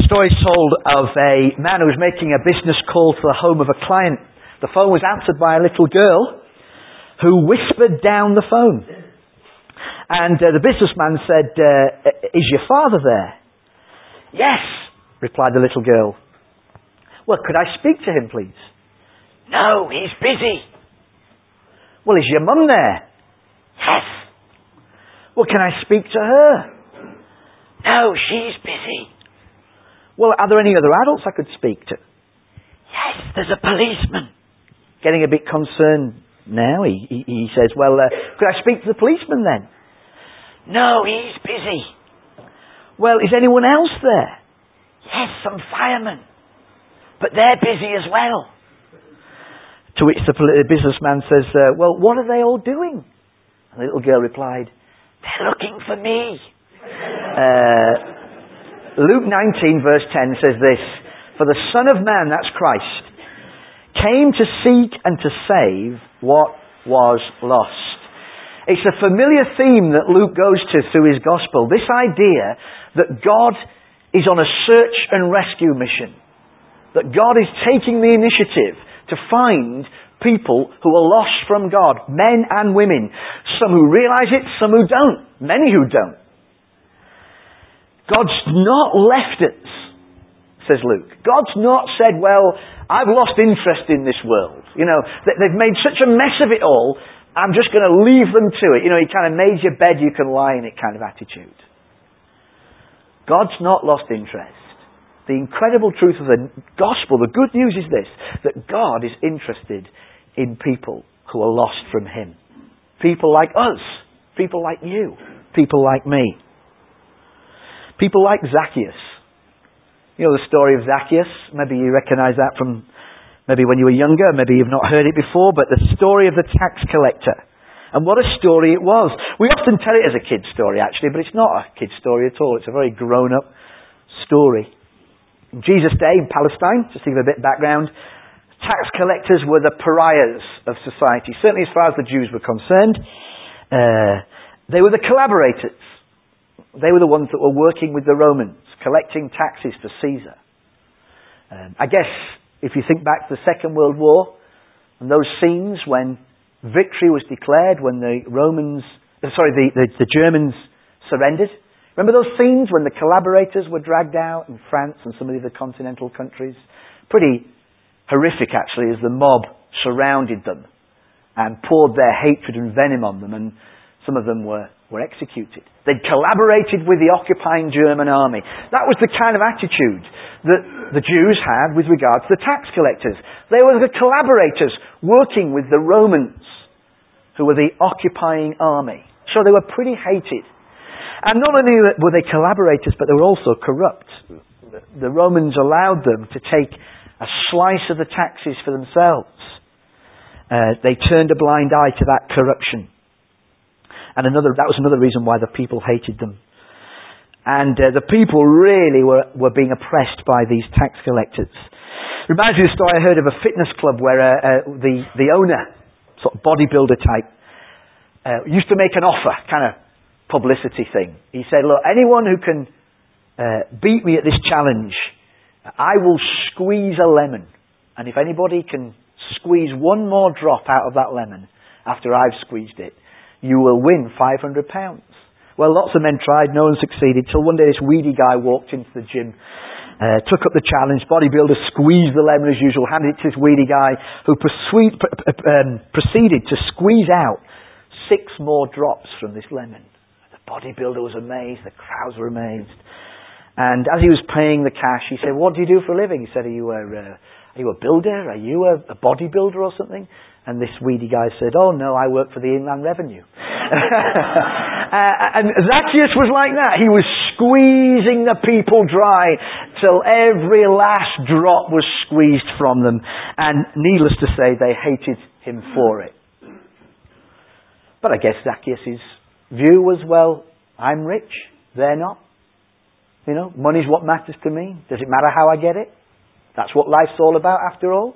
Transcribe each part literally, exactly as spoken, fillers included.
story told of a man who was making a business call to the home of a client. The phone was answered by a little girl who whispered down the phone. And uh, the businessman said, uh, is your father there? Yes, replied the little girl. Well, could I speak to him, please? No, he's busy. Well, is your mum there? Yes. Well, can I speak to her? No, she's busy. Well, are there any other adults I could speak to? Yes, there's a policeman. Getting a bit concerned now, he, he, he says, well, uh, could I speak to the policeman then? No, he's busy. Well, is anyone else there? Yes, some firemen. But they're busy as well. To which the, the businessman says, uh, well, what are they all doing? And the little girl replied, they're looking for me. Uh... Luke nineteen verse ten says this, for the Son of Man, that's Christ, came to seek and to save what was lost. It's a familiar theme that Luke goes to through his gospel. This idea that God is on a search and rescue mission. That God is taking the initiative to find people who are lost from God, men and women. Some who realize it, some who don't, many who don't. God's not left us, says Luke. God's not said, well, I've lost interest in this world. You know, they've made such a mess of it all, I'm just going to leave them to it. You know, he kind of made your bed, you can lie in it kind of attitude. God's not lost interest. The incredible truth of the gospel, the good news is this, that God is interested in people who are lost from Him. People like us, people like you, people like me. People like Zacchaeus. You know the story of Zacchaeus? Maybe you recognise that from maybe when you were younger, maybe you've not heard it before, but the story of the tax collector. And what a story it was. We often tell it as a kid's story actually, but it's not a kid's story at all. It's a very grown-up story. In Jesus' day in Palestine, just to give a bit of background, tax collectors were the pariahs of society, certainly as far as the Jews were concerned. Uh, they were the collaborators. They were the ones that were working with the Romans, collecting taxes for Caesar. Um, I guess if you think back to the Second World War and those scenes when victory was declared, when the Romans, uh, sorry, the, the, the Germans surrendered. Remember those scenes when the collaborators were dragged out in France and some of the other continental countries? Pretty horrific actually, as the mob surrounded them and poured their hatred and venom on them, and some of them were, were executed. They'd collaborated with the occupying German army. That was the kind of attitude that the Jews had with regard to the tax collectors. They were the collaborators working with the Romans, who were the occupying army. So they were pretty hated. And not only were they collaborators, but they were also corrupt. The Romans allowed them to take a slice of the taxes for themselves. Uh, they turned a blind eye to that corruption. And another, that was another reason why the people hated them. And uh, the people really were, were being oppressed by these tax collectors. Reminds me of the story I heard of a fitness club where uh, uh, the, the owner, sort of bodybuilder type, uh, used to make an offer, kind of publicity thing. He said, look, anyone who can uh, beat me at this challenge, I will squeeze a lemon. And if anybody can squeeze one more drop out of that lemon after I've squeezed it, you will win five hundred pounds. Well, lots of men tried, no one succeeded, till one day this weedy guy walked into the gym, uh, took up the challenge, bodybuilder squeezed the lemon as usual, handed it to this weedy guy, who persuade, um, proceeded to squeeze out six more drops from this lemon. The bodybuilder was amazed, the crowds were amazed. And as he was paying the cash, he said, what do you do for a living? He said, are you a, uh, are you a builder? Are you a, a bodybuilder or something? And this weedy guy said, oh no, I work for the Inland Revenue. uh, and Zacchaeus was like that. He was squeezing the people dry till every last drop was squeezed from them. And needless to say, they hated him for it. But I guess Zacchaeus' view was, well, I'm rich, they're not. You know, money's what matters to me. Does it matter how I get it? That's what life's all about after all.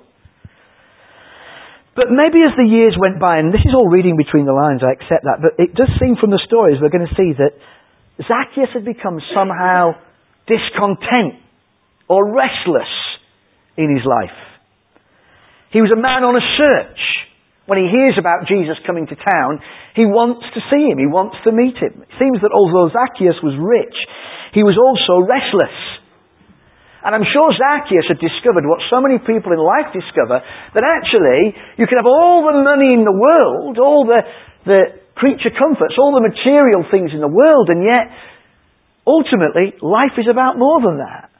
But maybe as the years went by, and this is all reading between the lines, I accept that, but it does seem from the stories we're going to see that Zacchaeus had become somehow discontent or restless in his life. He was a man on a search. When he hears about Jesus coming to town, he wants to see him. He wants to meet him. It seems that although Zacchaeus was rich, he was also restless. And I'm sure Zacchaeus had discovered what so many people in life discover, that actually you can have all the money in the world, all the, the creature comforts, all the material things in the world, and yet ultimately life is about more than that.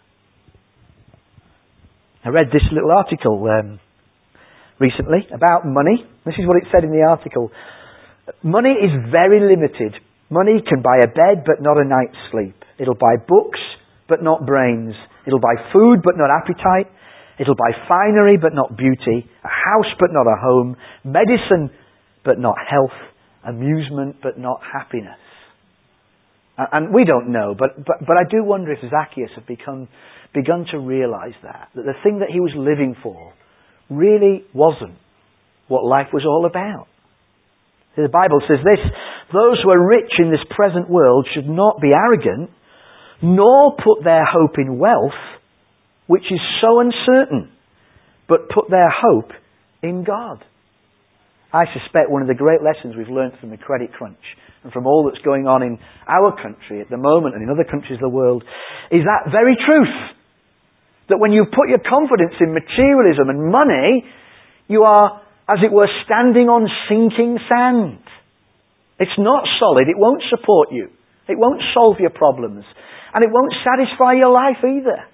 I read this little article um, recently about money. This is what it said in the article. Money is very limited. Money can buy a bed but not a night's sleep. It'll buy books but not brains. It'll buy food but not appetite. It'll buy finery but not beauty. A house but not a home. Medicine but not health. Amusement but not happiness. And we don't know, but, but, but I do wonder if Zacchaeus had become, begun to realise that. That the thing that he was living for really wasn't what life was all about. The Bible says this: those who are rich in this present world should not be arrogant, nor put their hope in wealth, which is so uncertain, but put their hope in God. I suspect one of the great lessons we've learned from the credit crunch and from all that's going on in our country at the moment and in other countries of the world is that very truth. That when you put your confidence in materialism and money, you are, as it were, standing on sinking sand. It's not solid. It won't support you. It won't solve your problems. And it won't satisfy your life either.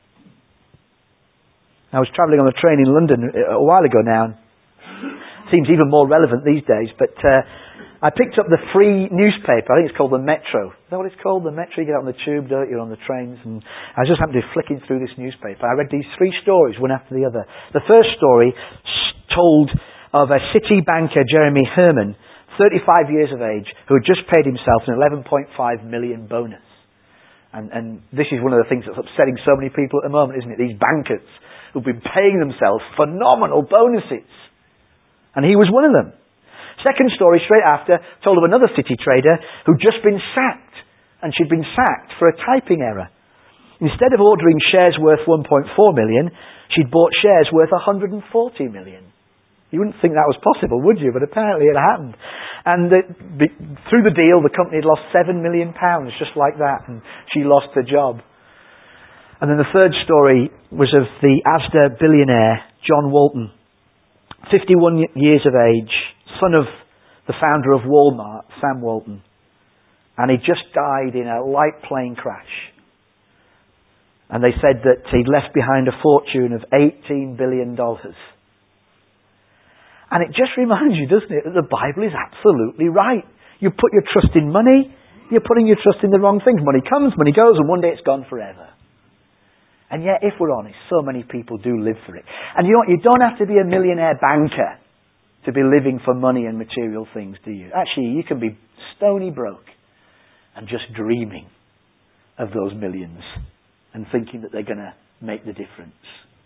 I was travelling on a train in London a while ago now. Seems even more relevant these days, but uh, I picked up the free newspaper. I think it's called the Metro. Is that what it's called? The Metro? You get on the tube, don't you? You're on the trains. And I just happened to be flicking through this newspaper. I read these three stories, one after the other. The first story told of a city banker, Jeremy Herman, thirty-five years of age, who had just paid himself an eleven point five million bonus. And, and this is one of the things that's upsetting so many people at the moment, isn't it? These bankers who've been paying themselves phenomenal bonuses. And he was one of them. Second story, straight after, told of another city trader who'd just been sacked. And she'd been sacked for a typing error. Instead of ordering shares worth one point four million, she'd bought shares worth one hundred forty million. You wouldn't think that was possible, would you? But apparently it happened. And the, the, through the deal, the company had lost seven million pounds, just like that. And she lost her job. And then the third story was of the Asda billionaire, John Walton. fifty-one years of age, son of the founder of Walmart, Sam Walton. And he just died in a light plane crash. And they said that he'd left behind a fortune of eighteen billion dollars. And it just reminds you, doesn't it, that the Bible is absolutely right. You put your trust in money, you're putting your trust in the wrong things. Money comes, money goes, and one day it's gone forever. And yet, if we're honest, so many people do live for it. And you know what? You don't have to be a millionaire banker to be living for money and material things, do you? Actually, you can be stony broke and just dreaming of those millions and thinking that they're going to make the difference.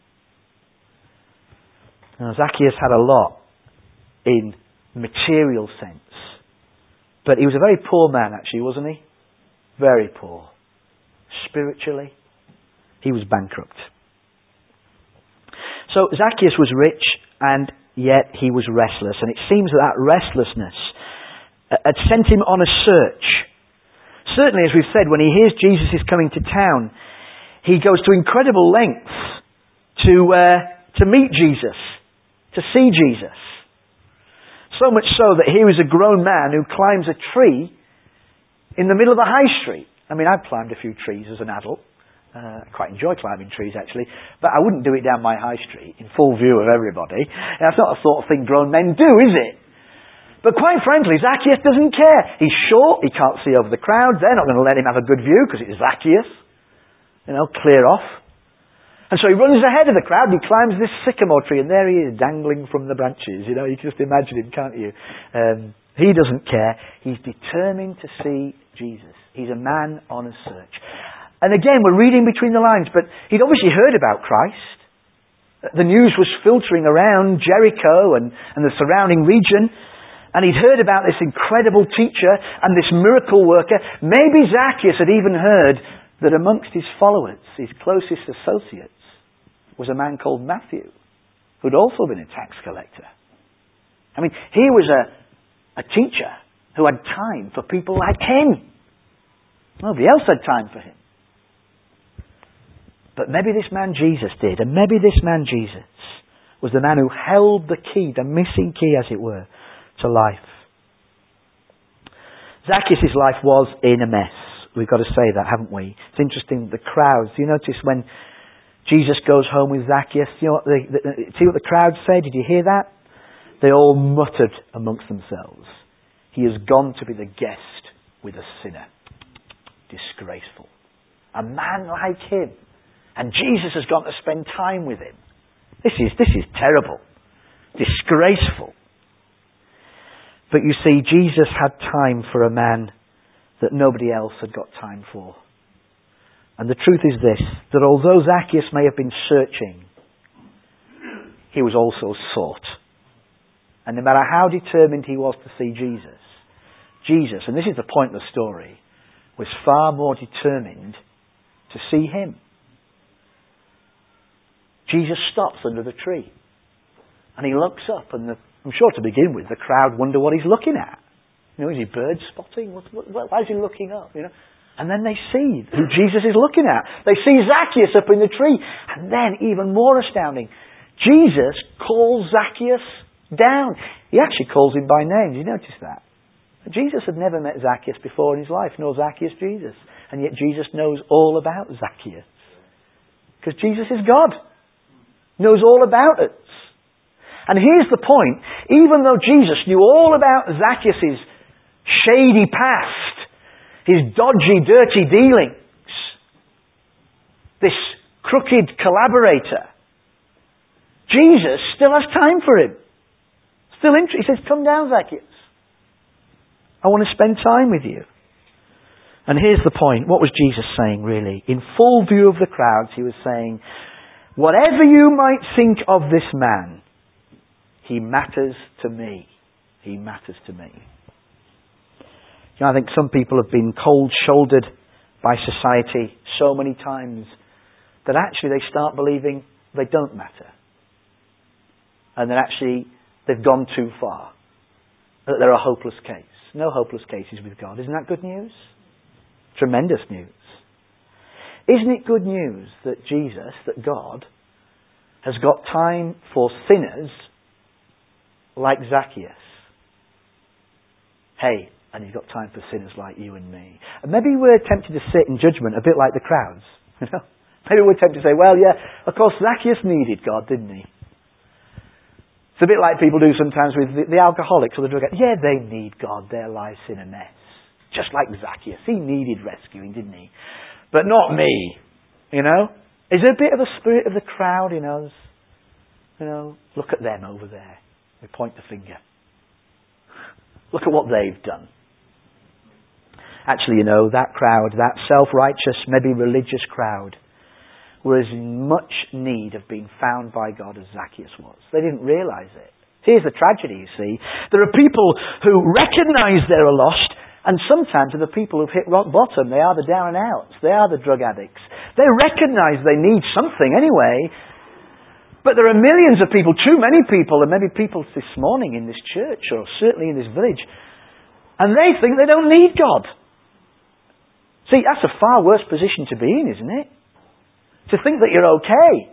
Now, Zacchaeus had a lot in material sense. But he was a very poor man, actually, wasn't he? Very poor. Spiritually, he was bankrupt. So Zacchaeus was rich, and yet he was restless. And it seems that that restlessness had sent him on a search. Certainly, as we've said, when he hears Jesus is coming to town, he goes to incredible lengths to uh, to meet Jesus, to see Jesus. So much so that here is a grown man who climbs a tree in the middle of the high street. I mean, I've climbed a few trees as an adult. Uh, I quite enjoy climbing trees, actually. But I wouldn't do it down my high street in full view of everybody. That's not the sort of thing grown men do, is it? But quite frankly, Zacchaeus doesn't care. He's short. He can't see over the crowd. They're not going to let him have a good view because it's Zacchaeus. You know, clear off. And so he runs ahead of the crowd. He climbs this sycamore tree, and there he is, dangling from the branches. You know, you can just imagine him, can't you? Um, he doesn't care. He's determined to see Jesus. He's a man on a search. And again, we're reading between the lines, but he'd obviously heard about Christ. The news was filtering around Jericho and, and the surrounding region, and he'd heard about this incredible teacher and this miracle worker. Maybe Zacchaeus had even heard that amongst his followers, his closest associates, was a man called Matthew, who'd also been a tax collector. I mean, he was a, a teacher who had time for people like him. Nobody else had time for him. But maybe this man Jesus did, and maybe this man Jesus was the man who held the key, the missing key as it were, to life. Zacchaeus' life was in a mess. We've got to say that, haven't we? It's interesting, the crowds. Do you notice when Jesus goes home with Zacchaeus, you know what the, the, see what the crowd say? Did you hear that? They all muttered amongst themselves, he has gone to be the guest with a sinner. Disgraceful. A man like him. And Jesus has gone to spend time with him. This is, this is terrible. Disgraceful. But you see, Jesus had time for a man that nobody else had got time for. And the truth is this, that although Zacchaeus may have been searching, he was also sought. And no matter how determined he was to see Jesus, Jesus, and this is the point of the story, was far more determined to see him. Jesus stops under the tree. And he looks up, and the, I'm sure to begin with, the crowd wonder what he's looking at. You know, is he bird spotting? What, what, why is he looking up? You know, and then they see who Jesus is looking at. They see Zacchaeus up in the tree. And then, even more astounding, Jesus calls Zacchaeus down. He actually calls him by name. Did you notice that? Jesus had never met Zacchaeus before in his life, nor Zacchaeus Jesus. And yet Jesus knows all about Zacchaeus. Because Jesus is God. Knows all about us. And here's the point. Even though Jesus knew all about Zacchaeus' shady past, his dodgy, dirty dealings, this crooked collaborator, Jesus still has time for him. Still interested. He says, come down, Zacchaeus. I want to spend time with you. And here's the point. What was Jesus saying, really? In full view of the crowds, he was saying, whatever you might think of this man, he matters to me. He matters to me. You know, I think some people have been cold-shouldered by society so many times that actually they start believing they don't matter. And that actually they've gone too far. That they're a hopeless case. No hopeless cases with God. Isn't that good news? Tremendous news. Isn't it good news that Jesus, that God, has got time for sinners like Zacchaeus? Hey, and he's got time for sinners like you and me. And maybe we're tempted to sit in judgment a bit like the crowds. You know? Maybe we're tempted to say, well, yeah, of course Zacchaeus needed God, didn't he? It's a bit like people do sometimes with the, the alcoholics or the drug addicts. Yeah, they need God. Their life's in a mess. Just like Zacchaeus. He needed rescuing, didn't he? But not me. You know? Is there a bit of a spirit of the crowd in us? You know, look at them over there. We point the finger. Look at what they've done. Actually, you know, that crowd, that self-righteous, maybe religious crowd, were as in much need of being found by God as Zacchaeus was. They didn't realise it. Here's the tragedy, you see. There are people who recognise they're lost, and sometimes are the people who've hit rock bottom. They are the down and outs. They are the drug addicts. They recognise they need something anyway. But there are millions of people, too many people, and maybe people this morning in this church, or certainly in this village, and they think they don't need God. See, that's a far worse position to be in, isn't it? To think that you're okay.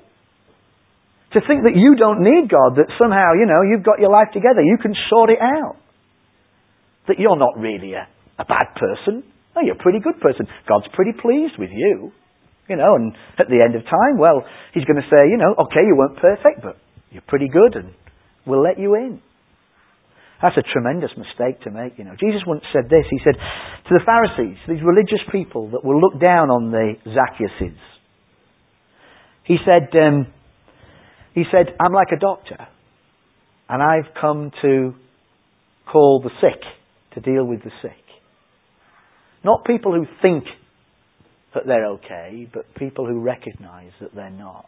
To think that you don't need God, that somehow, you know, you've got your life together, you can sort it out. That you're not really a, a bad person. No, you're a pretty good person. God's pretty pleased with you. You know, and at the end of time, well, he's going to say, you know, okay, you weren't perfect, but you're pretty good and we'll let you in. That's a tremendous mistake to make, you know. Jesus once said this. He said to the Pharisees, these religious people that will look down on the Zacchaeuses, He said, um, he said, I'm like a doctor, and I've come to call the sick, to deal with the sick. Not people who think that they're okay, but people who recognise that they're not.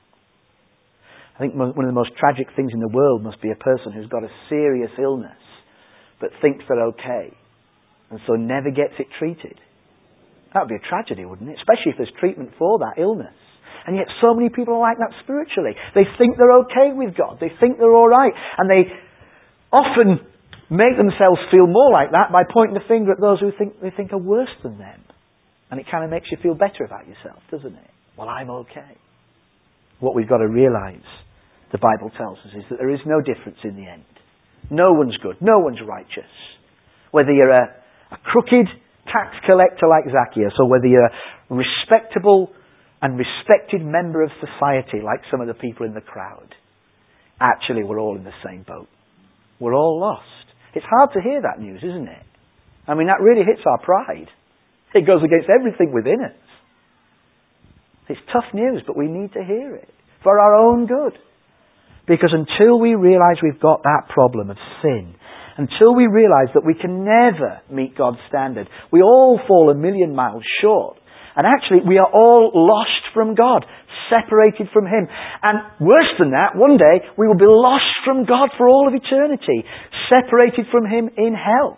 I think one of the most tragic things in the world must be a person who's got a serious illness, but thinks they're okay, and so never gets it treated. That would be a tragedy, wouldn't it? Especially if there's treatment for that illness. And yet so many people are like that spiritually. They think they're okay with God. They think they're all right. And they often make themselves feel more like that by pointing the finger at those who think they think are worse than them. And it kind of makes you feel better about yourself, doesn't it? Well, I'm okay. What we've got to realise, the Bible tells us, is that there is no difference in the end. No one's good. No one's righteous. Whether you're a, a crooked tax collector like Zacchaeus, or whether you're a respectable and respected member of society like some of the people in the crowd, actually we're all in the same boat. We're all lost. It's hard to hear that news, isn't it? I mean, that really hits our pride. It goes against everything within us. It's tough news, but we need to hear it for our own good. Because until we realise we've got that problem of sin, until we realise that we can never meet God's standard, we all fall a million miles short. And actually, we are all lost from God, separated from Him. And worse than that, one day, we will be lost from God for all of eternity, separated from Him in hell.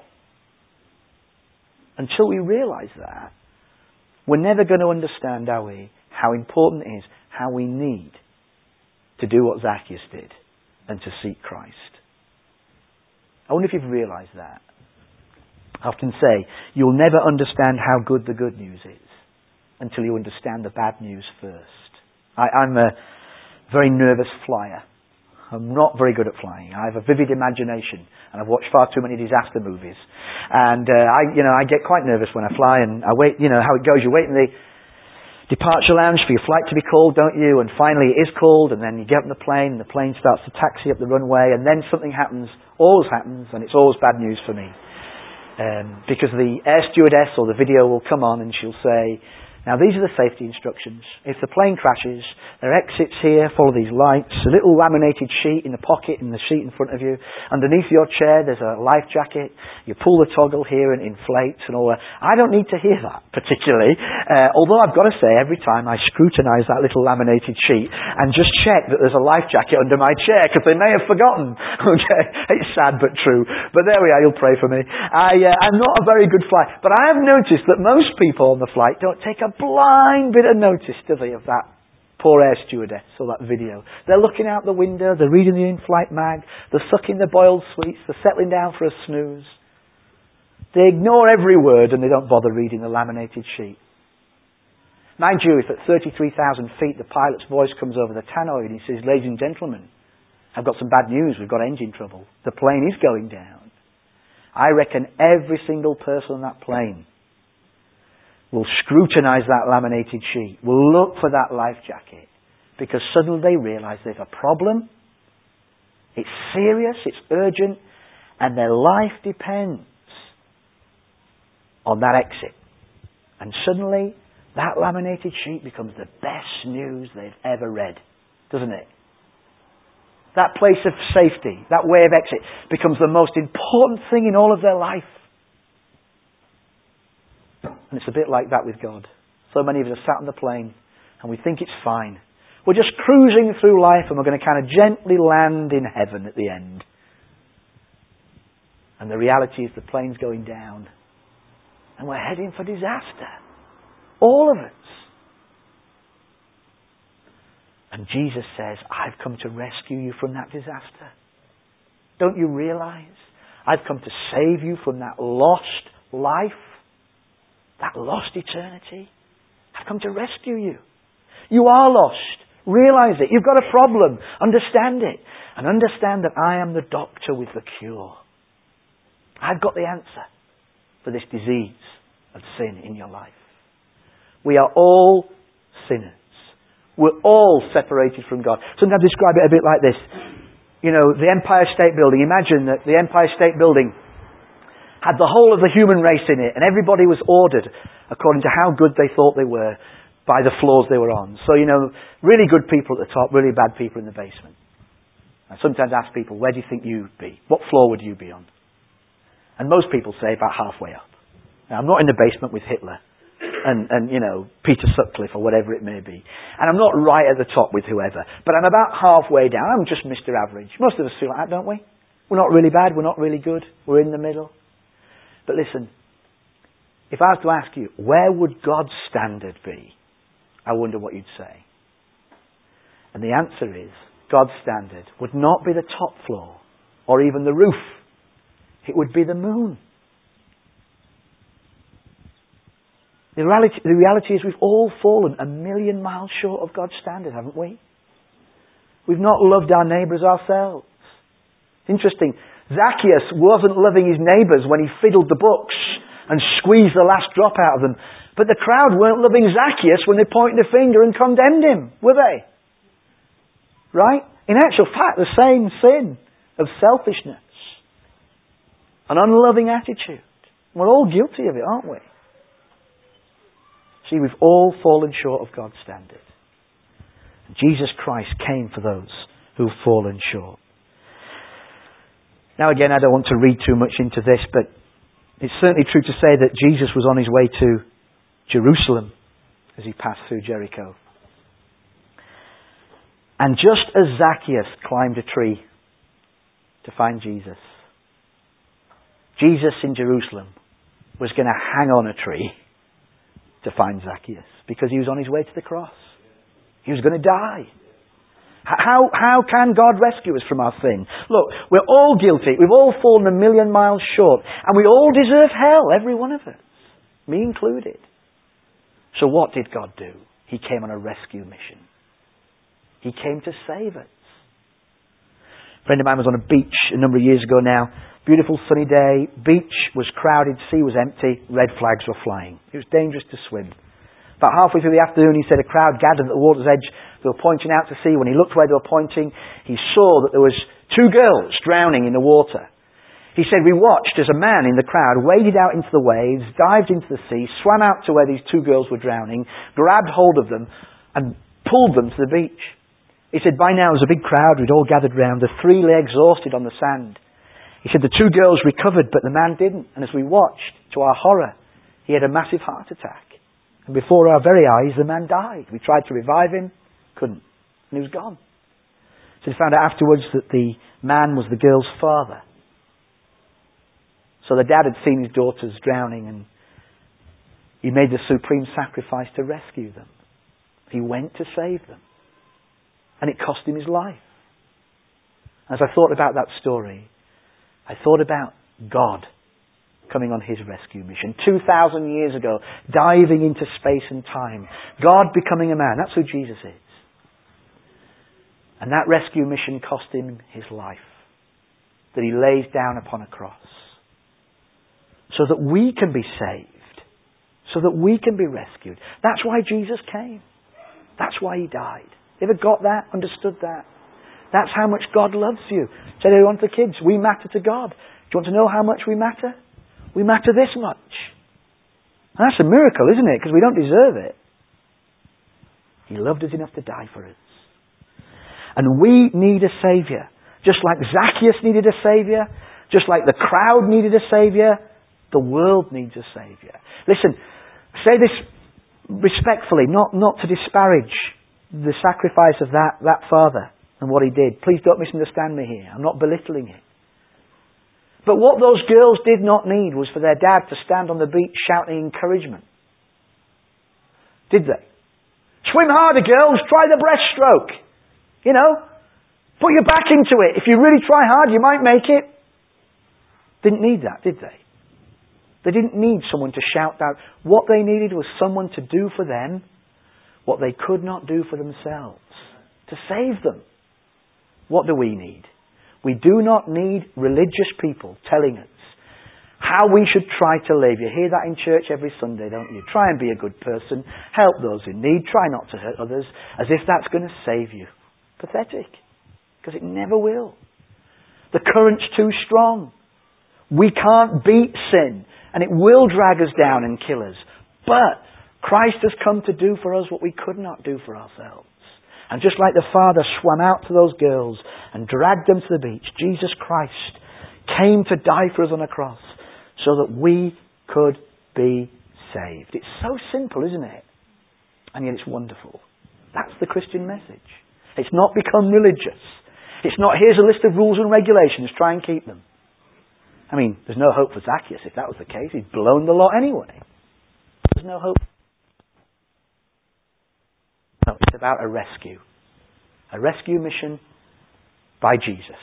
Until we realise that, we're never going to understand, are we, how important it is, how we need to do what Zacchaeus did and to seek Christ. I wonder if you've realised that. I often say, you'll never understand how good the good news is until you understand the bad news first. I, I'm a very nervous flyer. I'm not very good at flying. I have a vivid imagination, and I've watched far too many disaster movies. And uh, I, you know, I get quite nervous when I fly, and I wait. You know how it goes. You wait in the departure lounge for your flight to be called, don't you? And finally it is called, and then you get on the plane, and the plane starts to taxi up the runway, and then something happens, always happens, and it's always bad news for me. Um, because the air stewardess or the video will come on and she'll say, now these are the safety instructions. If the plane crashes, there are exits here, follow these lights, a little laminated sheet in the pocket in the seat in front of you. Underneath your chair there's a life jacket. You pull the toggle here and it inflates and all that. I don't need to hear that particularly, uh, although I've got to say every time I scrutinise that little laminated sheet and just check that there's a life jacket under my chair because they may have forgotten. Okay, it's sad but true. But there we are, you'll pray for me. I, uh, I'm not a very good flyer, but I have noticed that most people on the flight don't take a blind bit of notice, do they, of that poor air stewardess or that video. They're looking out the window, they're reading the in-flight mag, they're sucking their boiled sweets, they're settling down for a snooze. They ignore every word and they don't bother reading the laminated sheet. Mind you, if at thirty-three thousand feet the pilot's voice comes over the tannoy and he says, ladies and gentlemen, I've got some bad news, we've got engine trouble. The plane is going down. I reckon every single person on that plane will scrutinise that laminated sheet, will look for that life jacket, because suddenly they realise there's a problem, it's serious, it's urgent, and their life depends on that exit. And suddenly, that laminated sheet becomes the best news they've ever read, doesn't it? That place of safety, that way of exit, becomes the most important thing in all of their life. And it's a bit like that with God. So many of us are sat on the plane and we think it's fine. We're just cruising through life and we're going to kind of gently land in heaven at the end. And the reality is the plane's going down and we're heading for disaster. All of us. And Jesus says, I've come to rescue you from that disaster. Don't you realise? I've come to save you from that lost life. That lost eternity. I've come to rescue you. You are lost. Realise it. You've got a problem. Understand it. And understand that I am the doctor with the cure. I've got the answer for this disease of sin in your life. We are all sinners. We're all separated from God. Sometimes I describe it a bit like this. You know, the Empire State Building. Imagine that the Empire State Building had the whole of the human race in it, and everybody was ordered according to how good they thought they were by the floors they were on. So, you know, really good people at the top, really bad people in the basement. I sometimes ask people, where do you think you'd be? What floor would you be on? And most people say about halfway up. Now, I'm not in the basement with Hitler and, and, you know, Peter Sutcliffe or whatever it may be. And I'm not right at the top with whoever. But I'm about halfway down. I'm just Mister Average. Most of us feel like that, don't we? We're not really bad. We're not really good. We're in the middle. But listen, if I was to ask you, where would God's standard be? I wonder what you'd say. And the answer is, God's standard would not be the top floor or even the roof. It would be the moon. The reality, the reality is we've all fallen a million miles short of God's standard, haven't we? We've not loved our neighbours ourselves. Interesting, Zacchaeus wasn't loving his neighbours when he fiddled the books and squeezed the last drop out of them. But the crowd weren't loving Zacchaeus when they pointed a finger and condemned him, were they? Right? In actual fact, the same sin of selfishness. An unloving attitude. We're all guilty of it, aren't we? See, we've all fallen short of God's standard. Jesus Christ came for those who've fallen short. Now again, I don't want to read too much into this, but it's certainly true to say that Jesus was on his way to Jerusalem as he passed through Jericho. And just as Zacchaeus climbed a tree to find Jesus, Jesus in Jerusalem was going to hang on a tree to find Zacchaeus because he was on his way to the cross. He was going to die. How, how can God rescue us from our sin? Look, we're all guilty. We've all fallen a million miles short. And we all deserve hell, every one of us. Me included. So what did God do? He came on a rescue mission. He came to save us. A friend of mine was on a beach a number of years ago now. Beautiful sunny day. Beach was crowded. Sea was empty. Red flags were flying. It was dangerous to swim. About halfway through the afternoon, he said a crowd gathered at the water's edge. They were pointing out to sea. When he looked where they were pointing, he saw that there was two girls drowning in the water. He said, we watched as a man in the crowd waded out into the waves, dived into the sea, swam out to where these two girls were drowning, grabbed hold of them, and pulled them to the beach. He said, by now there was a big crowd. We'd all gathered round. The three lay exhausted on the sand. He said the two girls recovered, but the man didn't. And as we watched, to our horror, he had a massive heart attack. And before our very eyes, the man died. We tried to revive him, couldn't. And he was gone. So they found out afterwards that the man was the girl's father. So the dad had seen his daughters drowning and he made the supreme sacrifice to rescue them. He went to save them. And it cost him his life. As I thought about that story, I thought about God coming on his rescue mission. Two thousand years ago, diving into space and time. God becoming a man. That's who Jesus is. And that rescue mission cost him his life. That he lays down upon a cross. So that we can be saved. So that we can be rescued. That's why Jesus came. That's why he died. You ever got that? Understood that? That's how much God loves you. Say to one of the kids, we matter to God. Do you want to know how much we matter? We matter this much. And that's a miracle, isn't it? Because we don't deserve it. He loved us enough to die for us. And we need a Saviour. Just like Zacchaeus needed a Saviour. Just like the crowd needed a Saviour. The world needs a Saviour. Listen, say this respectfully, not, not to disparage the sacrifice of that, that father and what he did. Please don't misunderstand me here. I'm not belittling it. But what those girls did not need was for their dad to stand on the beach shouting encouragement. Did they? Swim harder, girls. Try the breaststroke. You know, put your back into it. If you really try hard, you might make it. Didn't need that, did they? They didn't need someone to shout out. What they needed was someone to do for them what they could not do for themselves. To save them. What do we need? We do not need religious people telling us how we should try to live. You hear that in church every Sunday, don't you? Try and be a good person. Help those in need. Try not to hurt others. As if that's going to save you. Pathetic. Because it never will. The current's too strong. We can't beat sin. And it will drag us down and kill us. But Christ has come to do for us what we could not do for ourselves. And just like the Father swam out to those girls and dragged them to the beach, Jesus Christ came to die for us on a cross so that we could be saved. It's so simple, isn't it? And yet it's wonderful. That's the Christian message. It's not become religious. It's not, here's a list of rules and regulations, try and keep them. I mean, there's no hope for Zacchaeus if that was the case. He'd blown the lot anyway. there's no hope. No, it's about a rescue. A rescue mission by Jesus.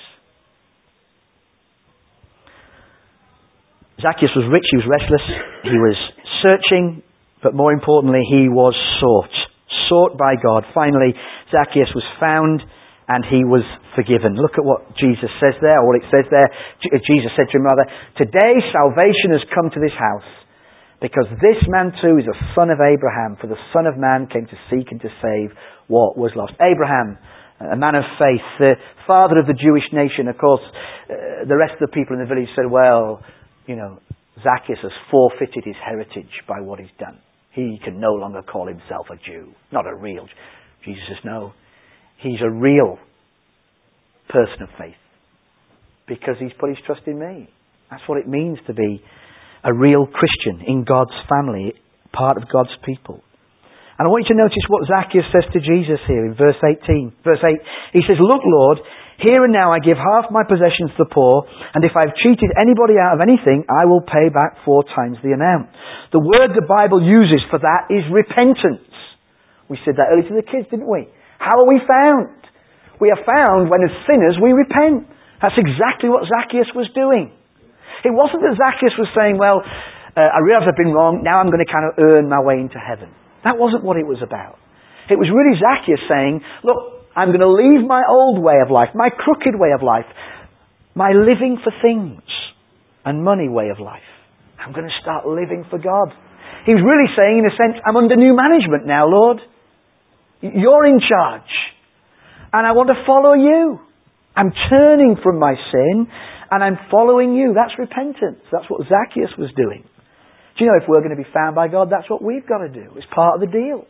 Zacchaeus was rich, he was restless, he was searching, but more importantly, he was sought. Sought by God. Finally, Zacchaeus was found and he was forgiven. Look at what Jesus says there, or what it says there. Jesus said to him rather, "Today salvation has come to this house, because this man too is a son of Abraham, for the Son of Man came to seek and to save what was lost." Abraham, a man of faith, the father of the Jewish nation. Of course, uh, the rest of the people in the village said, well, you know, Zacchaeus has forfeited his heritage by what he's done. He can no longer call himself a Jew. Not a real Jew. Jesus says, no, he's a real person of faith, because he's put his trust in me. That's what it means to be a real Christian in God's family, part of God's people. And I want you to notice what Zacchaeus says to Jesus here in verse eighteen. Verse eight, he says, "Look, Lord, here and now I give half my possessions to the poor, and if I've cheated anybody out of anything, I will pay back four times the amount." The word the Bible uses for that is repentance. We said that earlier to the kids, didn't we? How are we found? We are found when as sinners we repent. That's exactly what Zacchaeus was doing. It wasn't that Zacchaeus was saying, well, uh, I realise I've been wrong, now I'm going to kind of earn my way into heaven. That wasn't what it was about. It was really Zacchaeus saying, look, I'm going to leave my old way of life, my crooked way of life, my living for things and money way of life. I'm going to start living for God. He was really saying, in a sense, I'm under new management now, Lord. You're in charge. And I want to follow you. I'm turning from my sin and I'm following you. That's repentance. That's what Zacchaeus was doing. Do you know, if we're going to be found by God, that's what we've got to do. It's part of the deal.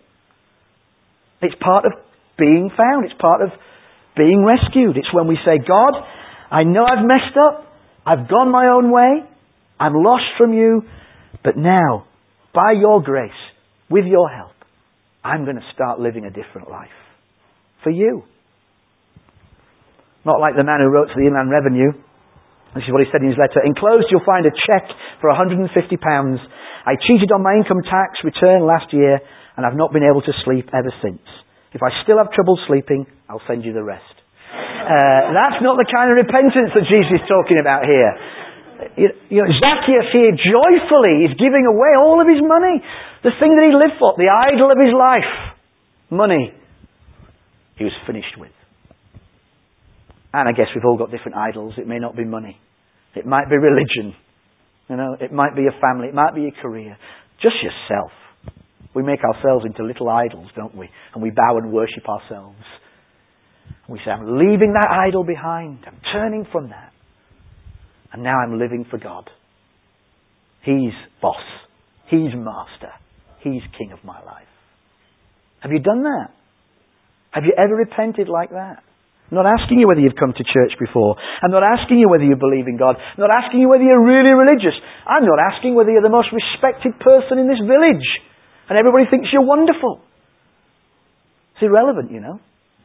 It's part of being found. It's part of being rescued. It's when we say, God, I know I've messed up. I've gone my own way. I'm lost from you. But now, by your grace, with your help, I'm going to start living a different life. For you. Not like the man who wrote to the Inland Revenue. This is what he said in his letter. "Enclosed you'll find a cheque for one hundred fifty pounds. I cheated on my income tax return last year and I've not been able to sleep ever since. If I still have trouble sleeping, I'll send you the rest." Uh, that's not the kind of repentance that Jesus is talking about here. You, you know, Zacchaeus here joyfully is giving away all of his money. The thing that he lived for, the idol of his life, money, he was finished with. And I guess we've all got different idols. It may not be money. It might be religion. You know, it might be your family. It might be your career. Just yourself. We make ourselves into little idols, don't we? And we bow and worship ourselves. We say, I'm leaving that idol behind. I'm turning from that. And now I'm living for God. He's boss. He's master. He's king of my life. Have you done that? Have you ever repented like that? I'm not asking you whether you've come to church before. I'm not asking you whether you believe in God. I'm not asking you whether you're really religious. I'm not asking whether you're the most respected person in this village and everybody thinks you're wonderful. It's irrelevant, you know.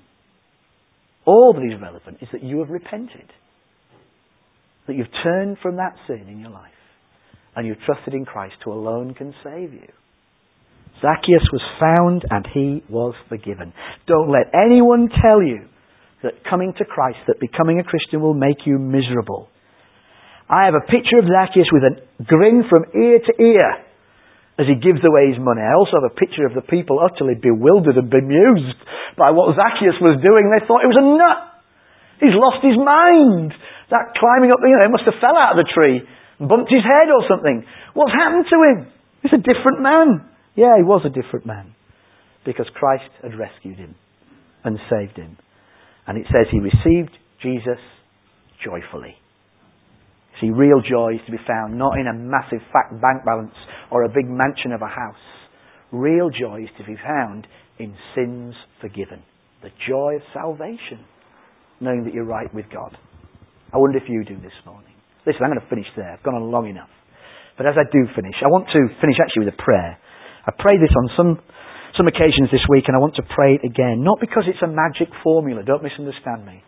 All that is relevant is that you have repented. That you've turned from that sin in your life and you've trusted in Christ who alone can save you. Zacchaeus was found and he was forgiven. Don't let anyone tell you that coming to Christ, that becoming a Christian will make you miserable. I have a picture of Zacchaeus with a grin from ear to ear as he gives away his money. I also have a picture of the people utterly bewildered and bemused by what Zacchaeus was doing. They thought it was a nut. He's lost his mind. That climbing up, you know, he must have fell out of the tree and bumped his head or something. What's happened to him? He's a different man. Yeah, he was a different man because Christ had rescued him and saved him. And it says he received Jesus joyfully. See, real joy is to be found not in a massive fat bank balance or a big mansion of a house. Real joy is to be found in sins forgiven. The joy of salvation. Knowing that you're right with God. I wonder if you do this morning. Listen, I'm going to finish there. I've gone on long enough. But as I do finish, I want to finish actually with a prayer. I prayed this on some some occasions this week and I want to pray it again. Not because it's a magic formula, don't misunderstand me.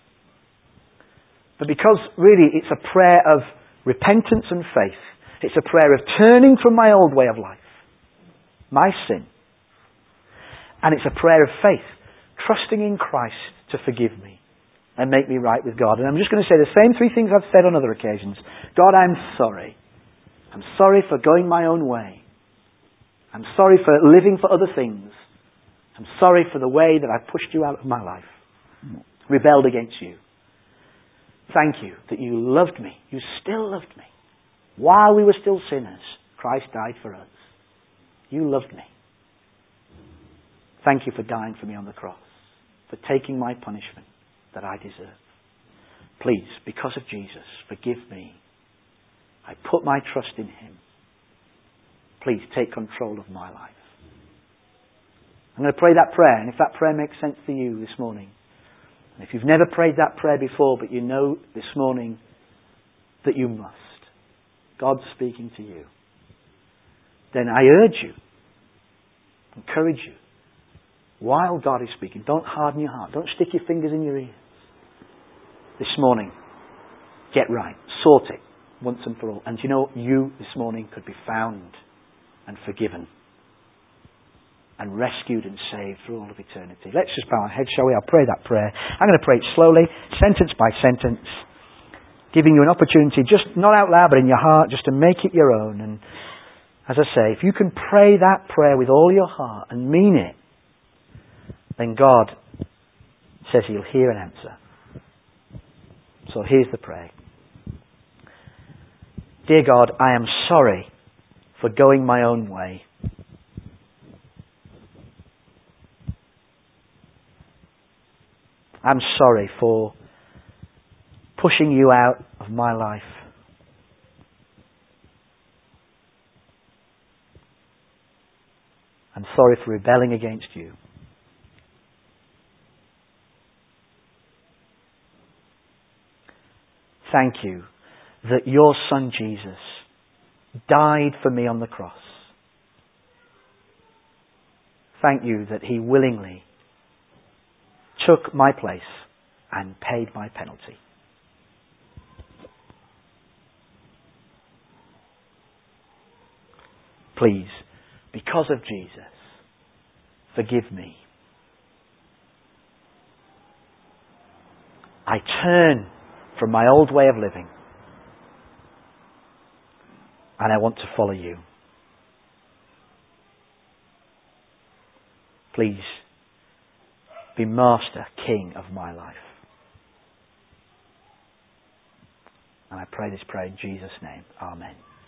But because really it's a prayer of repentance and faith. It's a prayer of turning from my old way of life my sin. And it's a prayer of faith, trusting in Christ to forgive me and make me right with God. And I'm just going to say the same three things I've said on other occasions. God, I'm sorry. I'm sorry for going my own way. I'm sorry for living for other things. I'm sorry for the way that I've pushed you out of my life, rebelled against you. Thank you that you loved me. You still loved me. While we were still sinners, Christ died for us. You loved me. Thank you for dying for me on the cross, for taking my punishment that I deserve. Please, because of Jesus, forgive me. I put my trust in Him. Please take control of my life. I'm going to pray that prayer, and if that prayer makes sense to you this morning, and if you've never prayed that prayer before, but you know this morning that you must, God's speaking to you, then I urge you, encourage you, while God is speaking, don't harden your heart, don't stick your fingers in your ears. This morning, get right, sort it once and for all. And you know, you this morning could be found and forgiven and rescued and saved through all of eternity. Let's just bow our heads, shall we? I'll pray that prayer. I'm going to pray it slowly, sentence by sentence, giving you an opportunity, just not out loud, but in your heart, just to make it your own. And as I say, if you can pray that prayer with all your heart and mean it, then God says He'll hear and answer. So here's the prayer. Dear God, I am sorry for going my own way. I'm sorry for pushing you out of my life. I'm sorry for rebelling against you. Thank you that your Son Jesus died for me on the cross. Thank you that He willingly took my place and paid my penalty. Please, because of Jesus, forgive me. I turn from my old way of living and I want to follow you. Please be Master, King of my life. And I pray this prayer in Jesus' name. Amen.